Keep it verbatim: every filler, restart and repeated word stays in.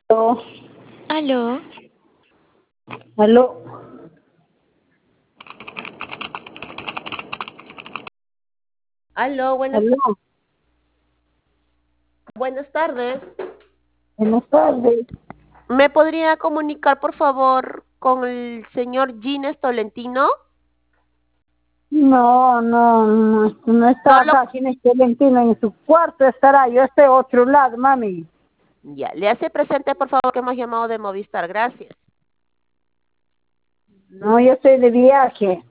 Aló, Aló, aló, Aló, buenas, aló, buenas tardes. buenas tardes. ¿Me podría comunicar, por favor, con el señor Gines Tolentino? No, no, no, no No está lo... acá, tiene que Valentina en su cuarto estará, yo estoy a otro lado, mami. Ya, le hace presente, por favor, que hemos llamado de Movistar. Gracias. No, yo estoy de viaje.